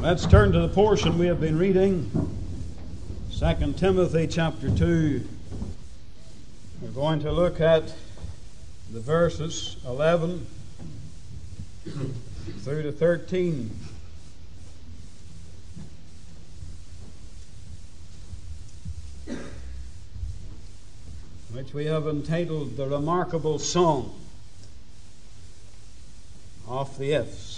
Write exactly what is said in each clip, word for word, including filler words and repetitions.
Let's turn to the portion we have been reading, Second Timothy chapter two. We're going to look at the verses eleven through to thirteen. Which we have entitled The Remarkable Song of the F's.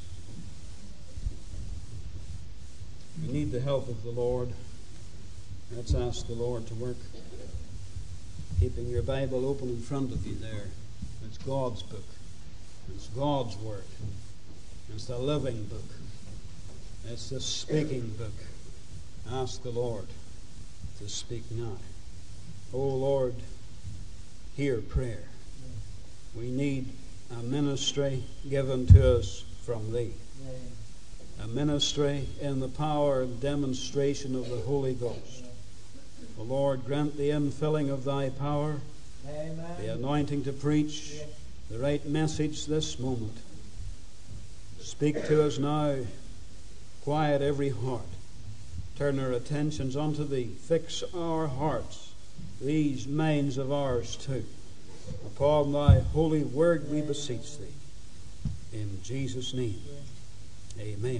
We need the help of the Lord. Let's ask the Lord to work. Keeping your Bible open in front of you there. It's God's book. It's God's Word. It's the living book. It's the speaking book. Ask the Lord to speak now. O Lord, hear prayer. We need a ministry given to us from Thee. A ministry in the power and demonstration of the Holy Ghost. O Lord, grant the infilling of Thy power, Amen. The anointing to preach yes. the right message this moment. Speak to us now. Quiet every heart. Turn our attentions unto Thee. Fix our hearts, these minds of ours too. Upon Thy holy word we beseech Thee. In Jesus' name. Amen.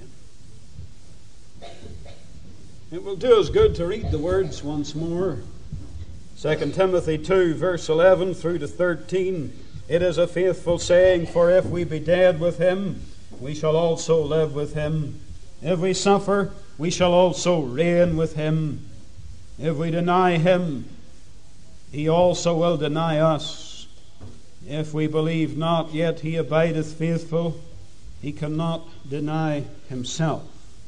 It will do us good to read the words once more. Second Timothy two, verse eleven through to thirteen. It is a faithful saying, for if we be dead with Him, we shall also live with Him. If we suffer, we shall also reign with Him. If we deny Him, He also will deny us. If we believe not, yet He abideth faithful. He cannot deny Himself.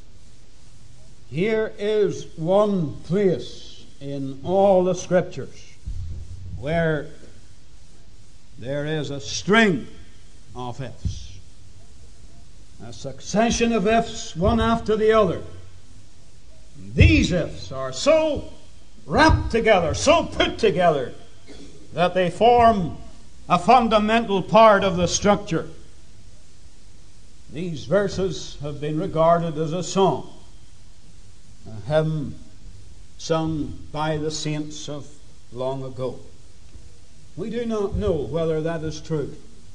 Here is one place in all the Scriptures where there is a string of ifs. A succession of ifs, one after the other. These ifs are so wrapped together, so put together, that they form a fundamental part of the structure. These verses have been regarded as a song, a hymn sung by the saints of long ago. We do not know whether that is true,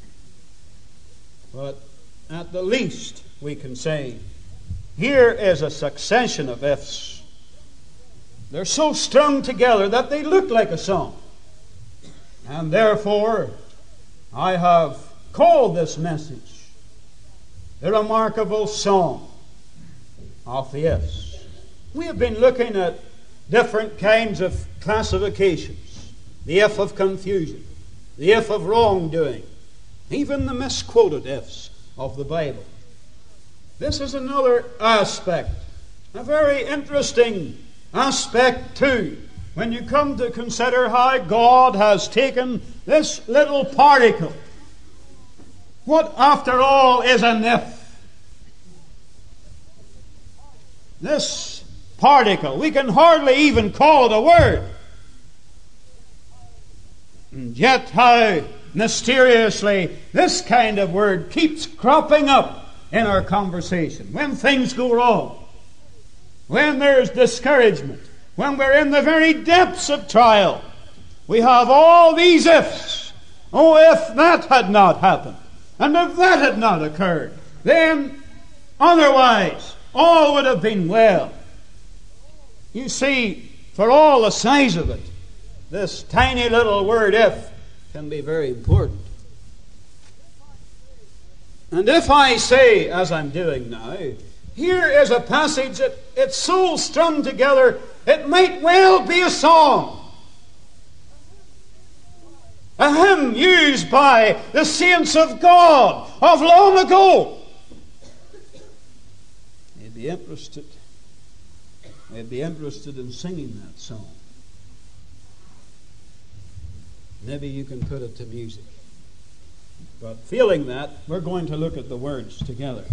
but at the least we can say, here is a succession of ifs. They're so strung together that they look like a song. And therefore, I have called this message The Remarkable Song of the Ifs. We have been looking at different kinds of classifications. The if of confusion, the if of wrongdoing, even the misquoted ifs of the Bible. This is another aspect, a very interesting aspect too, when you come to consider how God has taken this little particle. What, after all, is an if? This particle, we can hardly even call it a word. And yet how mysteriously this kind of word keeps cropping up in our conversation. When things go wrong, when there's discouragement, when we're in the very depths of trial, we have all these ifs. Oh, if that had not happened, and if that had not occurred, then otherwise all would have been well. You see, for all the size of it, this tiny little word if can be very important. And if I say, as I'm doing now, here is a passage that it's so strung together, it might well be a song. A hymn used by the saints of God of long ago. You'd be interested. You'd be interested in singing that song. Maybe you can put it to music. But feeling that, we're going to look at the words together.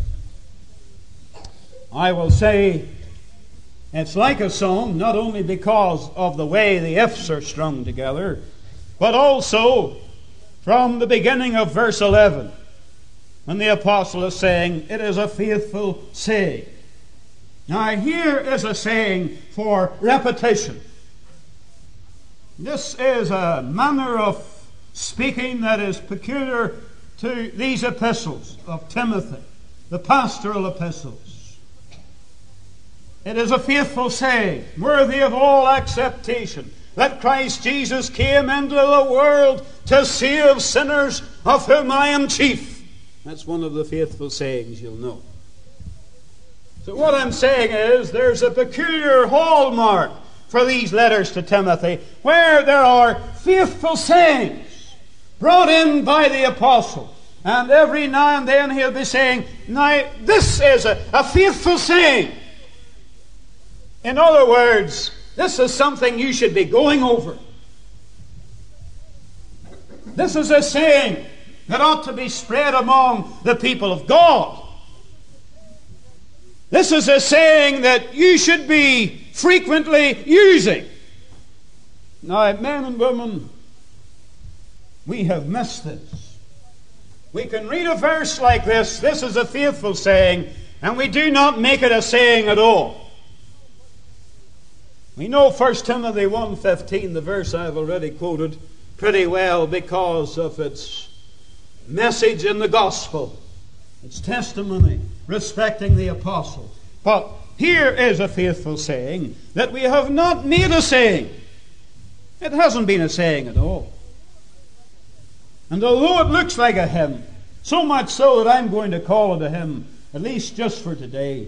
I will say it's like a song, not only because of the way the ifs are strung together, but also from the beginning of verse eleven, when the apostle is saying, it is a faithful saying. Now here is a saying for repetition. This is a manner of speaking that is peculiar to these epistles of Timothy, the pastoral epistles. It is a faithful saying, worthy of all acceptation, that Christ Jesus came into the world to save sinners, of whom I am chief. That's one of the faithful sayings you'll know. So what I'm saying is, there's a peculiar hallmark for these letters to Timothy, where there are faithful sayings brought in by the apostle. And every now and then he'll be saying, now this is a, a faithful saying. In other words, this is something you should be going over. This is a saying that ought to be spread among the people of God. This is a saying that you should be frequently using. Now, men and women, we have missed this. We can read a verse like this, this is a faithful saying, and we do not make it a saying at all. We know First Timothy one fifteen, the verse I've already quoted, pretty well because of its message in the gospel, its testimony respecting the apostle. But here is a faithful saying that we have not made a saying. It hasn't been a saying at all. And although it looks like a hymn, so much so that I'm going to call it a hymn, at least just for today,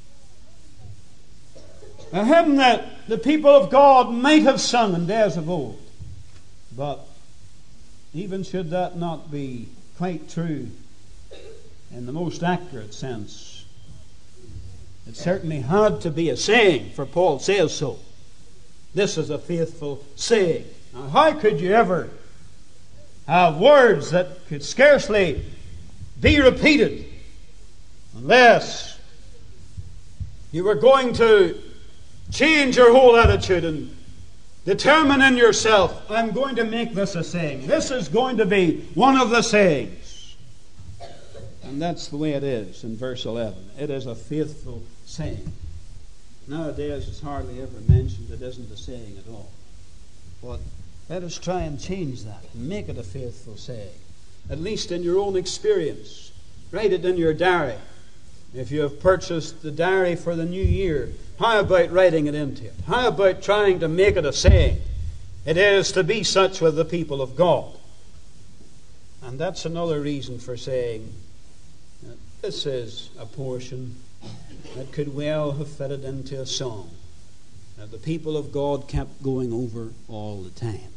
a hymn that the people of God might have sung in days of old. But even should that not be quite true in the most accurate sense, it certainly had to be a saying, for Paul says so. This is a faithful saying. Now, how could you ever have words that could scarcely be repeated unless you were going to change your whole attitude and determine in yourself, I'm going to make this a saying. This is going to be one of the sayings. And that's the way it is in verse eleven. It is a faithful saying. Nowadays it's hardly ever mentioned. It isn't a saying at all. But let us try and change that and make it a faithful saying. At least in your own experience. Write it in your diary. If you have purchased the diary for the new year, how about writing it into it? How about trying to make it a saying? It is to be such with the people of God. And that's another reason for saying that this is a portion that could well have fitted into a song that the people of God kept going over all the time.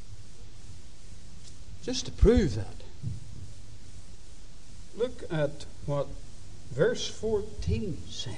Just to prove that, look at what verse fourteen says.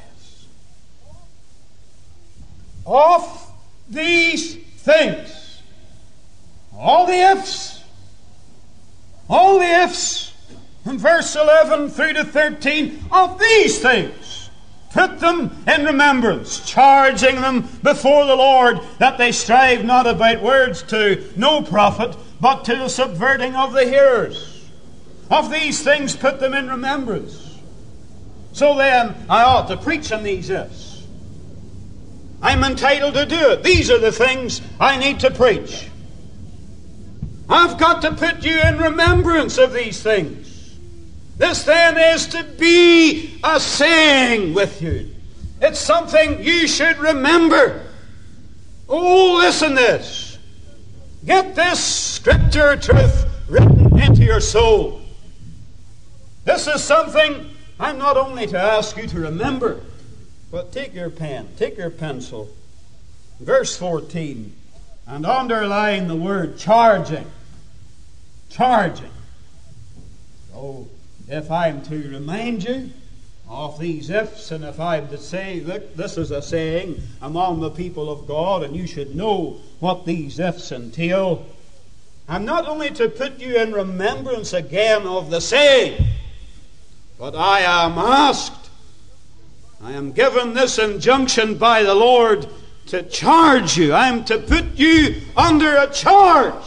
Of these things, all the ifs, all the ifs, from verse eleven through to thirteen, of these things, put them in remembrance, charging them before the Lord that they strive not about words to no profit, but to the subverting of the hearers. Of these things put them in remembrance. So then, I ought to preach on these ifs. I'm entitled to do it. These are the things I need to preach. I've got to put you in remembrance of these things. This then is to be a saying with you. It's something you should remember. Oh, listen this. Get this scripture truth written into your soul. This is something I'm not only to ask you to remember, but take your pen, take your pencil, verse fourteen, and underline the word charging. Charging. So, if I'm to remind you of these ifs, and if I'm to say, look, this is a saying among the people of God, and you should know what these ifs entail, I'm not only to put you in remembrance again of the saying, but I am asked, I am given this injunction by the Lord to charge you. I am to put you under a charge.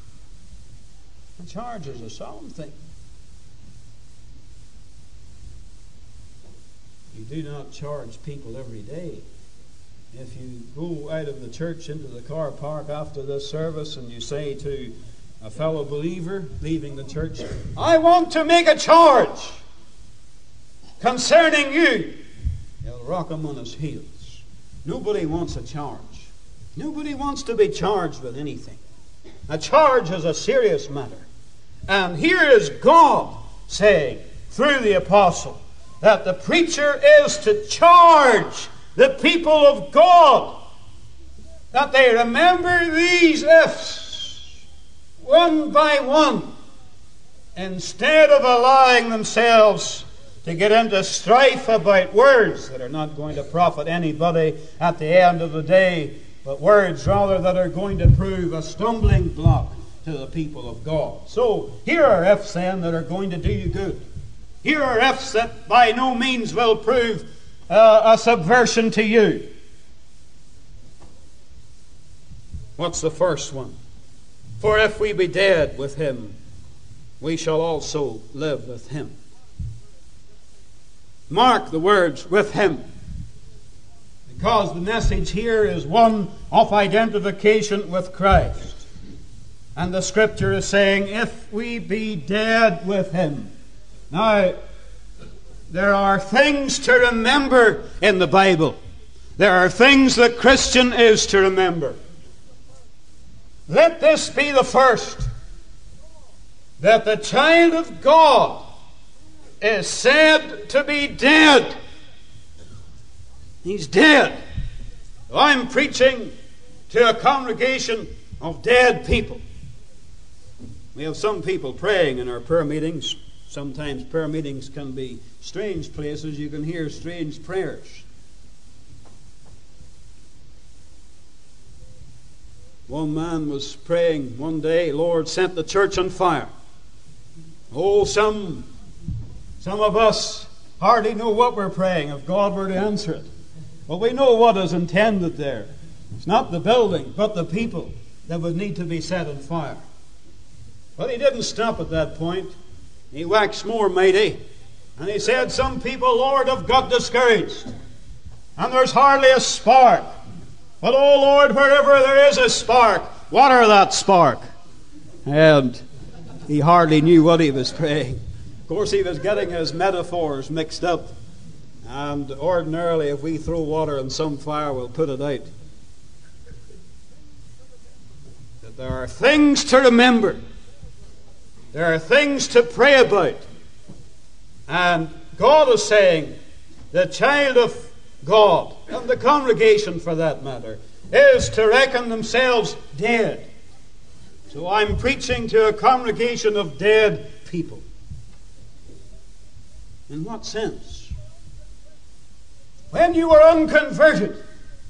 A charge is a solemn thing. You do not charge people every day. If you go out of the church into the car park after this service and you say to a fellow believer leaving the church, "I want to make a charge concerning you," he'll rock him on his heels. Nobody wants a charge. Nobody wants to be charged with anything. A charge is a serious matter. And here is God saying through the apostle that the preacher is to charge the people of God that they remember these ifs one by one, instead of allowing themselves to get into strife about words that are not going to profit anybody at the end of the day, but words rather that are going to prove a stumbling block to the people of God. So here are ifs then that are going to do you good. Here are ifs that by no means will prove uh, a subversion to you. What's the first one? For if we be dead with him, we shall also live with him. Mark the words, with him. Because the message here is one of identification with Christ. And the Scripture is saying, if we be dead with him. Now, there are things to remember in the Bible. There are things the Christian is to remember. Let this be the first, that the child of God is said to be dead. He's dead. I'm preaching to a congregation of dead people. We have some people praying in our prayer meetings. Sometimes prayer meetings can be strange places. You can hear strange prayers. One man was praying one day, "Lord, set the church on fire." Oh, some, some of us hardly know what we're praying if God were to answer it. But we know what is intended there. It's not the building, but the people that would need to be set on fire. But he didn't stop at that point. He waxed more mighty. And he said, some people, Lord, have got discouraged. And there's hardly a spark. But, oh Lord, wherever there is a spark, water that spark. And he hardly knew what he was praying. Of course, he was getting his metaphors mixed up. And ordinarily, if we throw water on some fire, we'll put it out. That there are things to remember. There are things to pray about. And God is saying, the child of God, and the congregation for that matter, is to reckon themselves dead. So I'm preaching to a congregation of dead people. In what sense? When you were unconverted,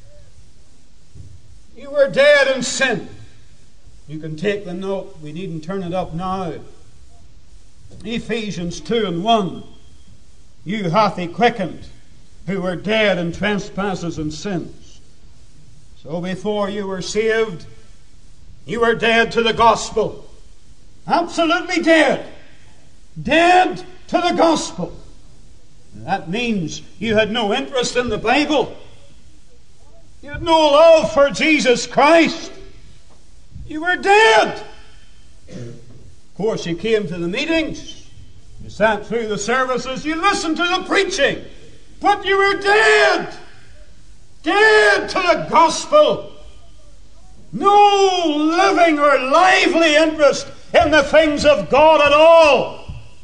you were dead in sin. You can take the note. We needn't turn it up now. Ephesians two and one. You hath he quickened, who were dead in trespasses and sins. So before you were saved, you were dead to the gospel. Absolutely dead. Dead to the gospel. That means you had no interest in the Bible. You had no love for Jesus Christ. You were dead. Of course, you came to the meetings. You sat through the services. You listened to the preaching. But you were dead. Dead to the gospel. No living or lively interest in the things of God at all.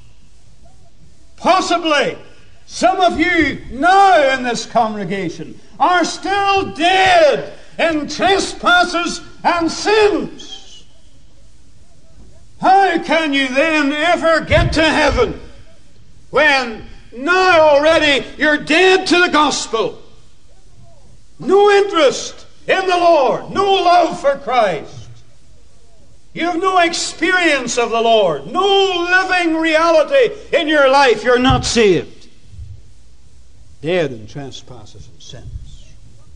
Possibly, some of you now in this congregation are still dead in trespasses and sins. How can you then ever get to heaven when now already you're dead to the gospel? No interest in the Lord, no love for Christ. You have no experience of the Lord, no living reality in your life. You're not saved. Dead in trespasses and sins.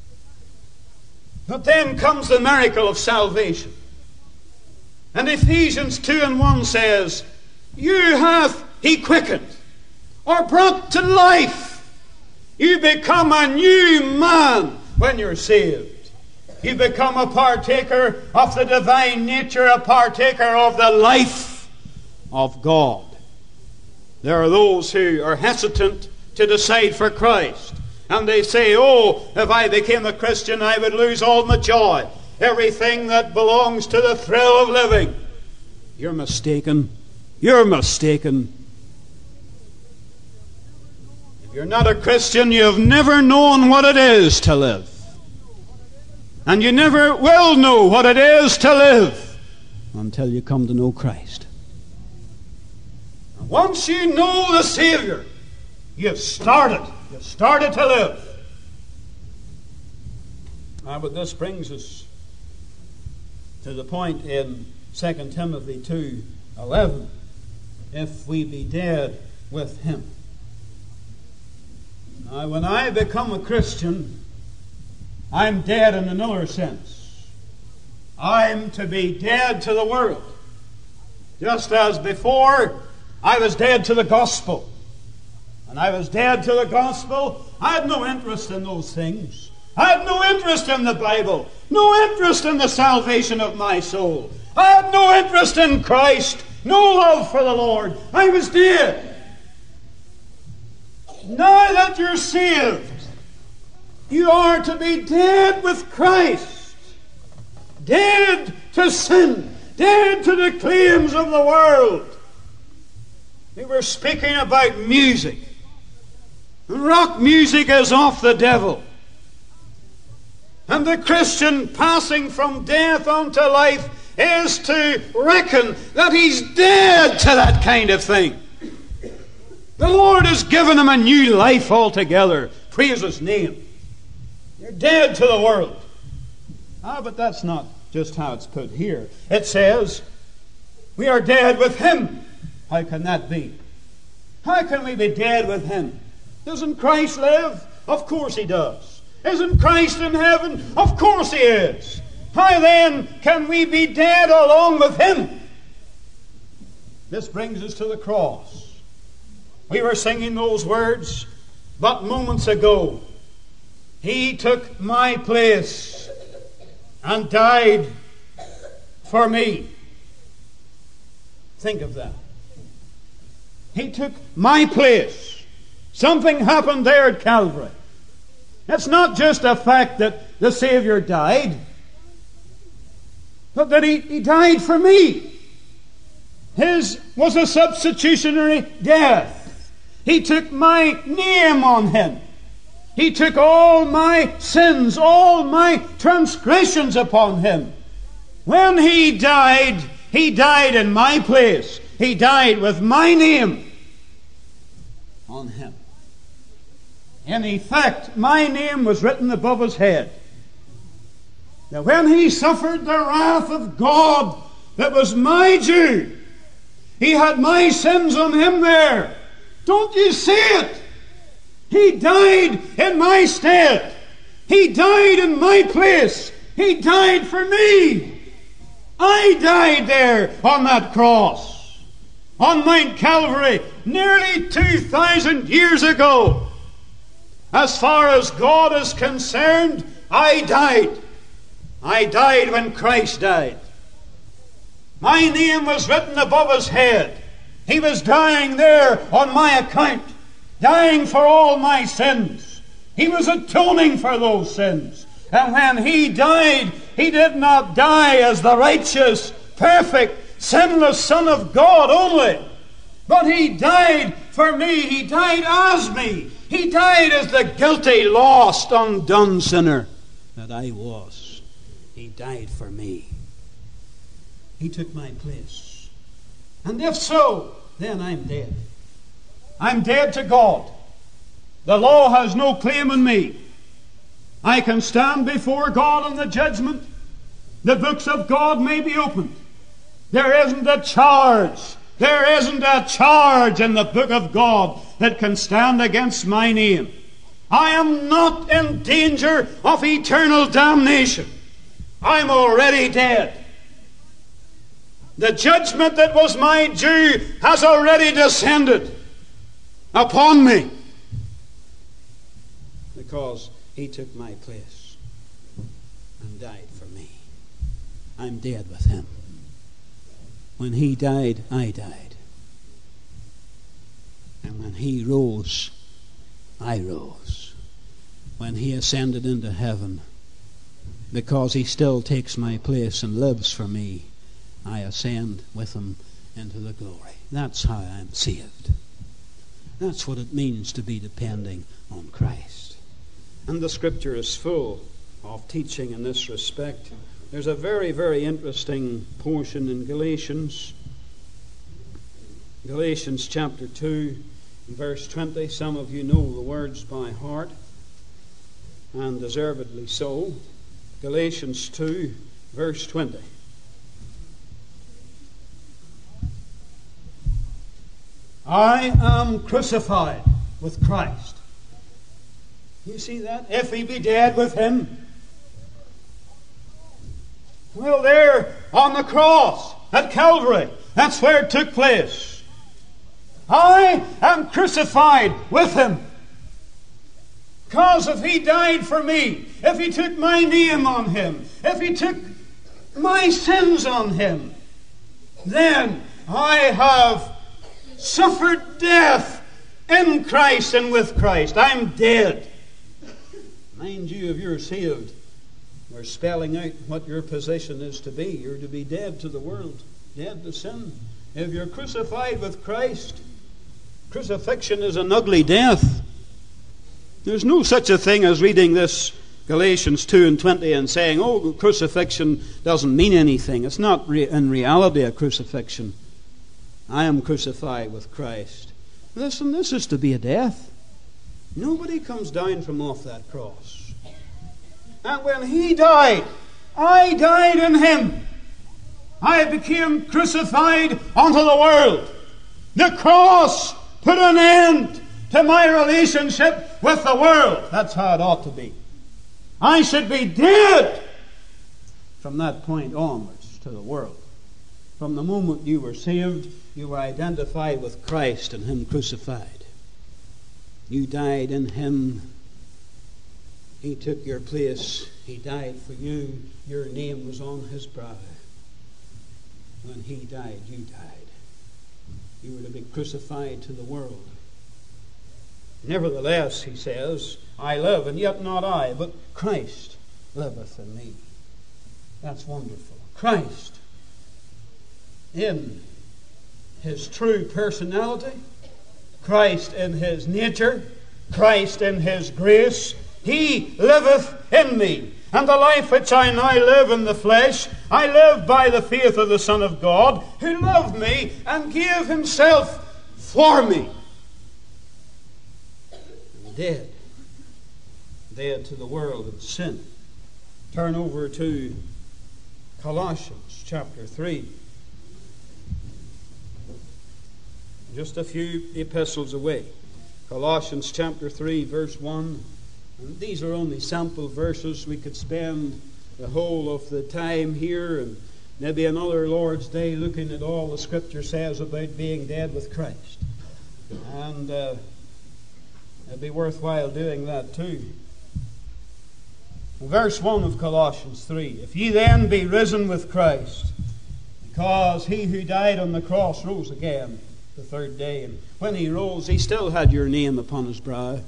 But then comes the miracle of salvation. And Ephesians two and one says, you hath he quickened, or brought to life. You become a new man when you're saved. You become a partaker of the divine nature, a partaker of the life of God. There are those who are hesitant to decide for Christ. And they say, oh, if I became a Christian, I would lose all my joy. Everything that belongs to the thrill of living. You're mistaken. You're mistaken. If you're not a Christian, you've never known what it is to live. And you never will know what it is to live until you come to know Christ. And once you know the Savior, you've started. You've started to live. Ah, but this brings us to the point in Second Timothy two eleven. If we be dead with Him. Now, when I become a Christian, I'm dead in another sense. I'm to be dead to the world. Just as before I was dead to the gospel. And I was dead to the gospel. I had no interest in those things. I had no interest in the Bible. No interest in the salvation of my soul. I had no interest in Christ. No love for the Lord. I was dead. Now that you're saved, you are to be dead with Christ. Dead to sin. Dead to the claims of the world. We were speaking about music. Rock music is of the devil. And the Christian passing from death unto life is to reckon that he's dead to that kind of thing. The Lord has given him a new life altogether. Praise His name. You're dead to the world. Ah, but that's not just how it's put here. It says, we are dead with Him. How can that be? How can we be dead with Him? Doesn't Christ live? Of course He does. Isn't Christ in heaven? Of course He is. How then can we be dead along with Him? This brings us to the cross. We were singing those words but moments ago. He took my place and died for me. Think of that. He took my place. Something happened there at Calvary. It's not just a fact that the Savior died, but that He, he died for me. His was a substitutionary death. He took my name on Him. He took all my sins, all my transgressions upon Him. When He died, He died in my place. He died with my name on Him. In effect, my name was written above His head. Now, when He suffered the wrath of God that was my due, He had my sins on Him there. Don't you see it? He died in my stead. He died in my place. He died for me. I died there on that cross, on Mount Calvary, nearly two thousand years ago. As far as God is concerned, I died. I died when Christ died. My name was written above His head. He was dying there on my account, dying for all my sins. He was atoning for those sins. And when He died, He did not die as the righteous, perfect, sinless Son of God only, but He died for me. He died as me. He died as the guilty, lost, undone sinner that I was. He died for me. He took my place. And if so, then I'm dead. I'm dead to God. The law has no claim on me. I can stand before God on the judgment. The books of God may be opened. There isn't a charge. There isn't a charge in the book of God that can stand against my name. I am not in danger of eternal damnation. I'm already dead. The judgment that was my due has already descended upon me. because he took my place and died for me. I'm dead with him. When he died, I died. And when he rose, I rose. When he ascended into heaven, because he still takes my place and lives for me, I ascend with him into the glory. That's how I'm saved. That's what it means to be depending on Christ. And the Scripture is full of teaching in this respect. There's a very, very interesting portion in Galatians. Galatians chapter two, verse twenty. Some of you know the words by heart, and deservedly so. Galatians two, verse twenty. I am crucified with Christ. You see that? If he be dead with him. Well, there on the cross at Calvary, that's where it took place. I am crucified with him. Because if he died for me, if he took my name on him, if he took my sins on him, then I have suffered death in Christ and with Christ. I'm dead. Mind you, if you're saved, we're spelling out what your position is to be. You're to be dead to the world, dead to sin. If you're crucified with Christ, crucifixion is an ugly death. There's no such a thing as reading this Galatians two and twenty and saying, oh, crucifixion doesn't mean anything. It's not re- in reality a crucifixion. I am crucified with Christ. Listen, this is to be a death. Nobody comes down from off that cross. And when he died, I died in him. I became crucified unto the world. The cross put an end to my relationship with the world. That's how it ought to be. I should be dead from that point onwards to the world. From the moment you were saved, you were identified with Christ and him crucified. You died in him. He took your place. He died for you. Your name was on his brow. When he died, you died. You were to be crucified to the world. Nevertheless, he says, I live, and yet not I, but Christ liveth in me. That's wonderful. Christ, in his true personality, Christ in his nature, Christ in his grace, he liveth in me. And the life which I now live in the flesh, I live by the faith of the Son of God, who loved me and gave himself for me. And dead. Dead to the world and sin. Turn over to Colossians chapter three. Just a few epistles away. Colossians chapter three, verse one. And these are only sample verses. We could spend the whole of the time here and maybe another Lord's Day looking at all the Scripture says about being dead with Christ. And uh, it'd be worthwhile doing that too. Verse one of Colossians three. If ye then be risen with Christ, because he who died on the cross rose again the third day. And when he rose, he still had your name upon his brow.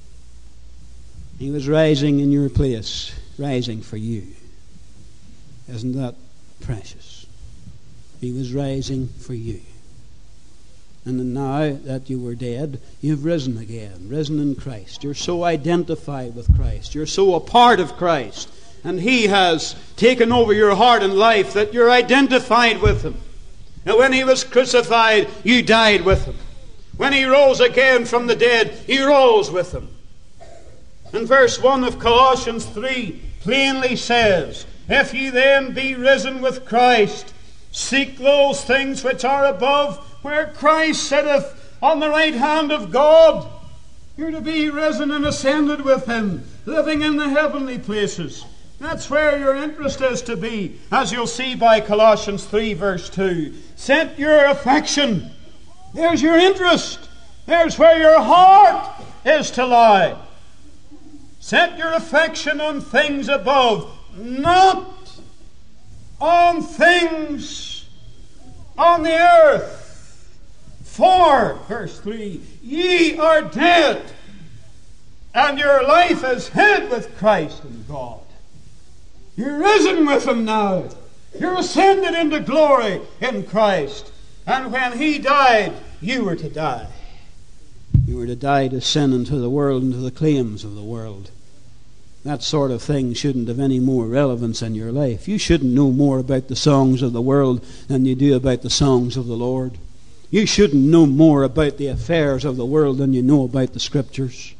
He was rising in your place, rising for you. Isn't that precious? He was rising for you. And now that you were dead, you've risen again, risen in Christ. You're so identified with Christ. You're so a part of Christ. And he has taken over your heart and life that you're identified with him. And when he was crucified, you died with him. When he rose again from the dead, you rose with him. And verse one of Colossians three plainly says, if ye then be risen with Christ, seek those things which are above, where Christ sitteth on the right hand of God. You're to be risen and ascended with him, living in the heavenly places. That's where your interest is to be, as you'll see by Colossians three verse two. Set your affection. There's your interest. There's where your heart is to lie. Set your affection on things above, not on things on the earth. For, verse three, ye are dead, and your life is hid with Christ in God. You're risen with Him now. You're ascended into glory in Christ. And when He died, you were to die. You were to die to sin and to the world and to the claims of the world. That sort of thing shouldn't have any more relevance in your life. You shouldn't know more about the songs of the world than you do about the songs of the Lord. You shouldn't know more about the affairs of the world than you know about the Scriptures.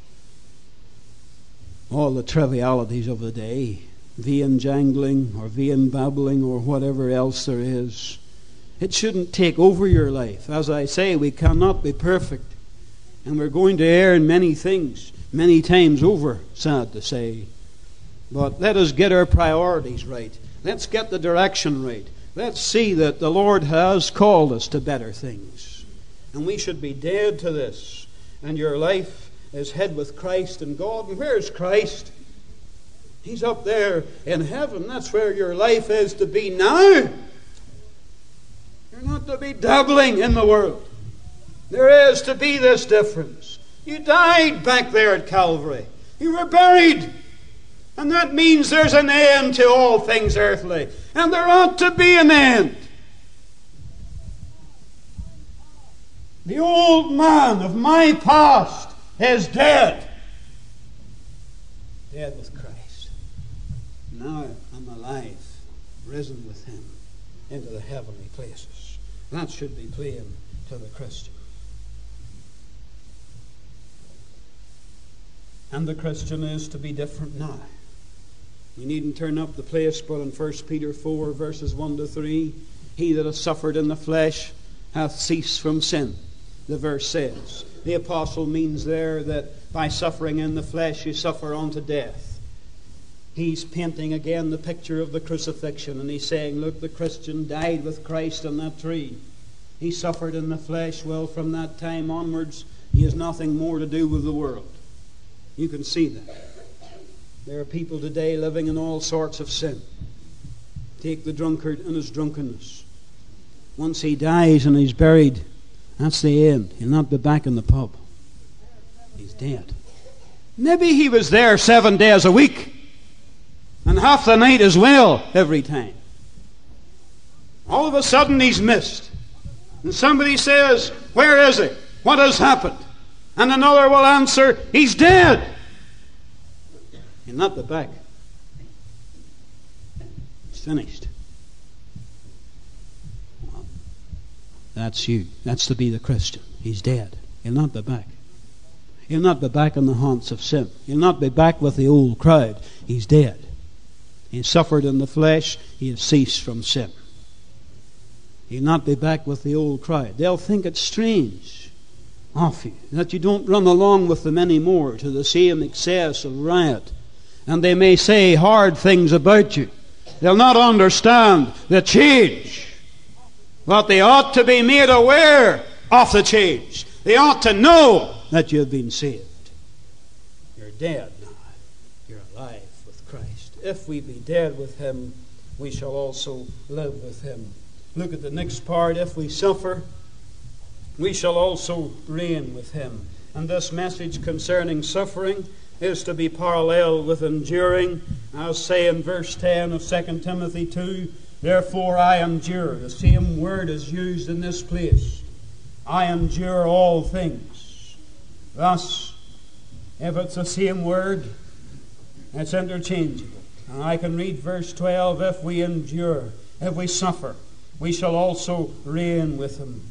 All the trivialities of the day, vain jangling or vain babbling or whatever else there is, it shouldn't take over your life. As I say, we cannot be perfect. And we're going to err in many things, many times over, sad to say. But let us get our priorities right. Let's get the direction right. Let's see that the Lord has called us to better things. And we should be dead to this. And your life is hid with Christ in God. And where's Christ? He's up there in heaven. That's where your life is to be now. You're not to be dabbling in the world. There is to be this difference. You died back there at Calvary. You were buried. And that means there's an end to all things earthly. And there ought to be an end. The old man of my past is dead. Dead with Christ. Now I'm alive, risen with Him into the heavenly places. That should be plain to the Christian. And the Christian is to be different now. You needn't turn up the place, but in First Peter four, verses one to three, he that hath suffered in the flesh hath ceased from sin, the verse says. The apostle means there that by suffering in the flesh you suffer unto death. He's painting again the picture of the crucifixion, and he's saying, look, the Christian died with Christ on that tree. He suffered in the flesh. Well, from that time onwards, he has nothing more to do with the world. You can see that. There are people today living in all sorts of sin. Take the drunkard and his drunkenness. Once he dies and he's buried, that's the end. He'll not be back in the pub. He's dead. Maybe he was there seven days a week, and half the night as well every time. All of a sudden he's missed. And somebody says, where is he? What has happened? And another will answer, he's dead. He'll not be back. It's finished. Well, that's you. That's to be the Christian. He's dead. He'll not be back. He'll not be back in the haunts of sin. He'll not be back with the old crowd. He's dead. He suffered in the flesh. He has ceased from sin. He'll not be back with the old crowd. They'll think it's strange of you that you don't run along with them anymore to the same excess of riot. And they may say hard things about you. They'll not understand the change. But they ought to be made aware of the change. They ought to know that you've been saved. You're dead now. You're alive with Christ. If we be dead with Him, we shall also live with Him. Look at the next part. If we suffer, we shall also reign with Him. And this message concerning suffering is to be parallel with enduring. I'll say in verse ten of Second Timothy two, therefore I endure. The same word is used in this place. I endure all things. Thus, if it's the same word, it's interchangeable. And I can read verse twelve, if we endure, if we suffer, we shall also reign with Him.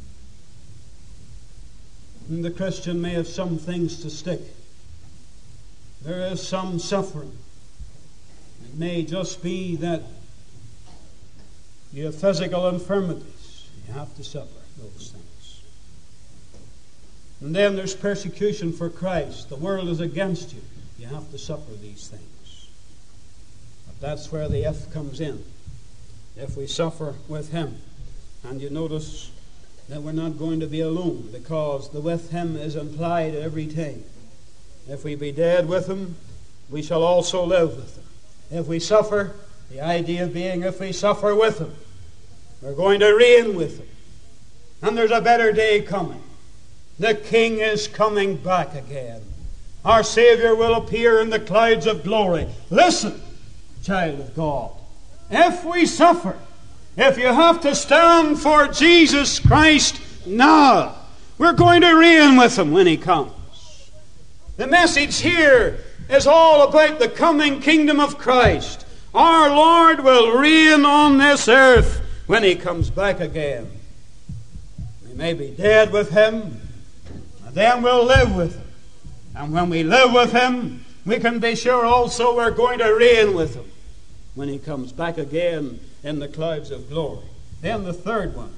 And the Christian may have some things to stick. There is some suffering. It may just be that you have physical infirmities. You have to suffer those things. And then there's persecution for Christ. The world is against you. You have to suffer these things. But that's where the if comes in. If we suffer with Him. And you notice that we're not going to be alone, because the with Him is implied every time. If we be dead with Him, we shall also live with him. If we suffer, the idea being if we suffer with him, we're going to reign with him. And there's a better day coming. The King is coming back again. Our Savior will appear in the clouds of glory. Listen, child of God. If we suffer, if you have to stand for Jesus Christ now, we're going to reign with him when he comes. The message here is all about the coming kingdom of Christ. Our Lord will reign on this earth when he comes back again. We may be dead with him, and then we'll live with him. And when we live with him, we can be sure also we're going to reign with him when he comes back again in the clouds of glory. Then the third one.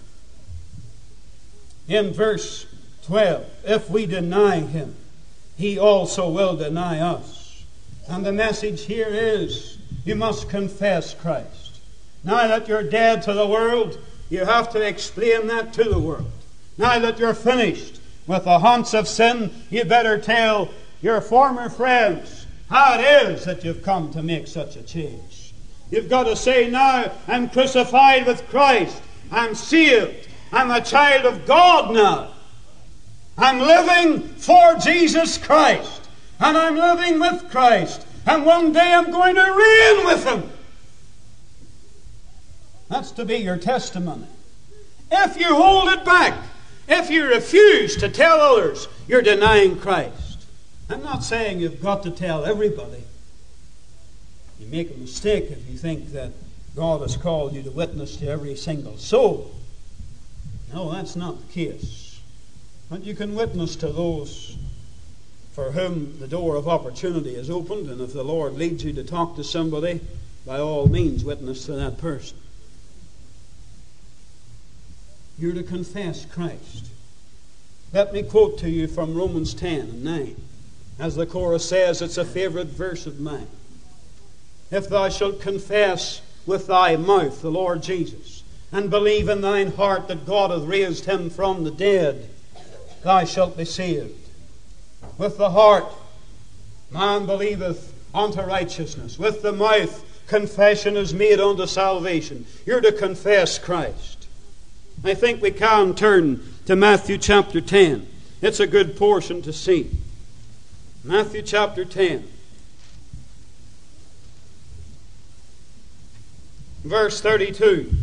In verse twelve, if we deny him, he also will deny us. And the message here is, you must confess Christ. Now that you're dead to the world, you have to explain that to the world. Now that you're finished with the haunts of sin, you better tell your former friends how it is that you've come to make such a change. You've got to say, now I'm crucified with Christ. I'm saved. I'm a child of God now. I'm living for Jesus Christ. And I'm living with Christ. And one day I'm going to reign with him. That's to be your testimony. If you hold it back, if you refuse to tell others, you're denying Christ. I'm not saying you've got to tell everybody. You make a mistake if you think that God has called you to witness to every single soul. No, that's not the case. But you can witness to those for whom the door of opportunity is opened, and if the Lord leads you to talk to somebody, by all means witness to that person. You're to confess Christ. Let me quote to you from Romans ten and nine. As the chorus says, it's a favorite verse of mine. If thou shalt confess with thy mouth the Lord Jesus, and believe in thine heart that God hath raised him from the dead, thou shalt be saved. With the heart man believeth unto righteousness. With the mouth confession is made unto salvation. You're to confess Christ. I think we can turn to Matthew chapter ten. It's a good portion to see. Matthew chapter ten. Verse thirty-two.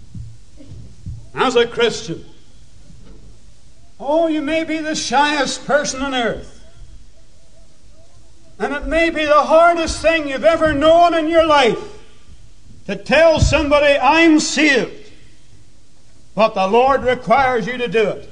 As a Christian, oh, you may be the shyest person on earth. And it may be the hardest thing you've ever known in your life to tell somebody, I'm saved. But the Lord requires you to do it.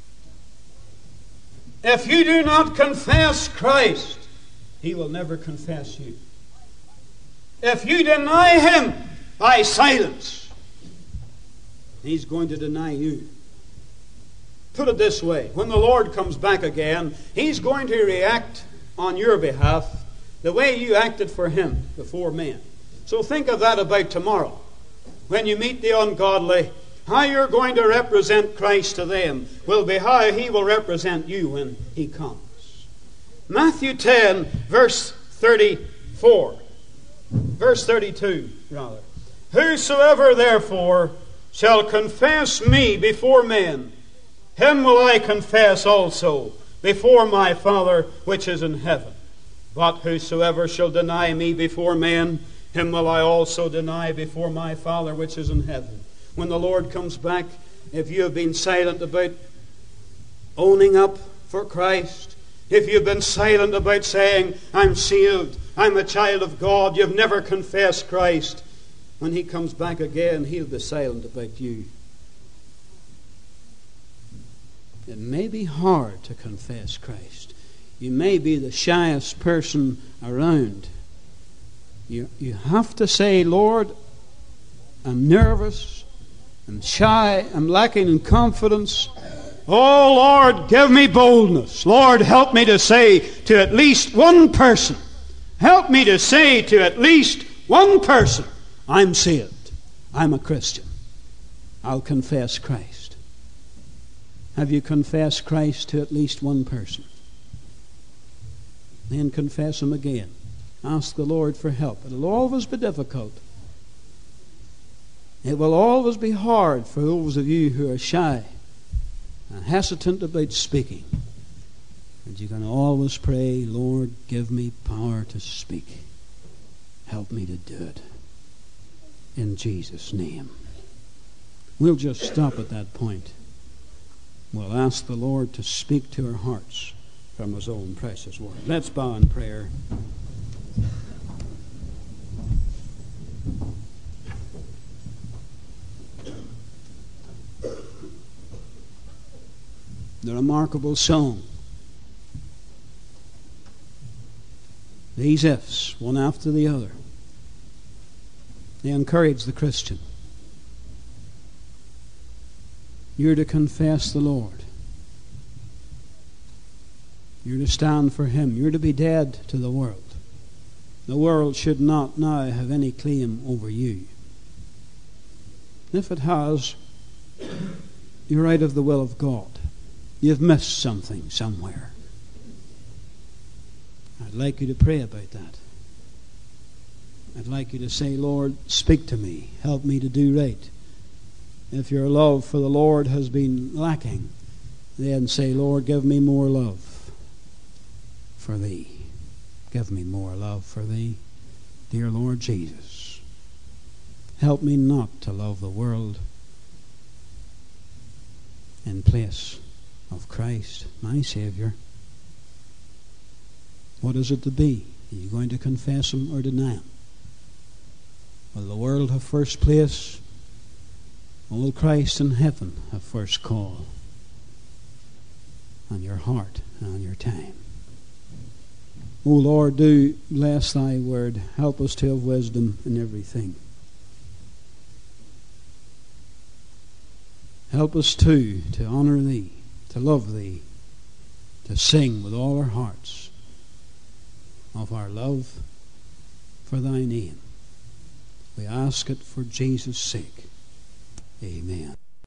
If you do not confess Christ, he will never confess you. If you deny him by silence, he's going to deny you. Put it this way, when the Lord comes back again, he's going to react on your behalf the way you acted for him before men. So think of that about tomorrow. When you meet the ungodly, how you're going to represent Christ to them will be how he will represent you when he comes. Matthew ten, verse thirty-four. Verse thirty-two, rather. Whosoever therefore shall confess me before men, him will I confess also before my Father which is in heaven. But whosoever shall deny me before men, him will I also deny before my Father which is in heaven. When the Lord comes back, if you have been silent about owning up for Christ, if you've been silent about saying, I'm saved, I'm a child of God, you've never confessed Christ, when he comes back again, he'll be silent about you. It may be hard to confess Christ. You may be the shyest person around. You, you have to say, Lord, I'm nervous, I'm shy, I'm lacking in confidence. Oh, Lord, give me boldness. Lord, help me to say to at least one person, help me to say to at least one person, I'm saved, I'm a Christian. I'll confess Christ. Have you confessed Christ to at least one person? Then confess him again. Ask the Lord for help. It will always be difficult. It will always be hard for those of you who are shy and hesitant about speaking. And you can always pray, Lord, give me power to speak. Help me to do it. In Jesus' name. We'll just stop at that point. We'll ask the Lord to speak to our hearts from His own precious word. Let's bow in prayer. The remarkable song. These ifs, one after the other. They encourage the Christian. You're to confess the Lord. You're to stand for Him. You're to be dead to the world. The world should not now have any claim over you. If it has, you're out of the will of God. You've missed something somewhere. I'd like you to pray about that. I'd like you to say, Lord, speak to me. Help me to do right. If your love for the Lord has been lacking, then say, Lord, give me more love for Thee. Give me more love for Thee, dear Lord Jesus. Help me not to love the world in place of Christ, my Savior. What is it to be? Are you going to confess Him or deny Him? Will the world have first place? Or will Christ in heaven have first call on your heart and on your time? O Lord, do bless Thy word. Help us to have wisdom in everything. Help us too to honor Thee, to love Thee, to sing with all our hearts of our love for Thy name. We ask it for Jesus' sake. Amen.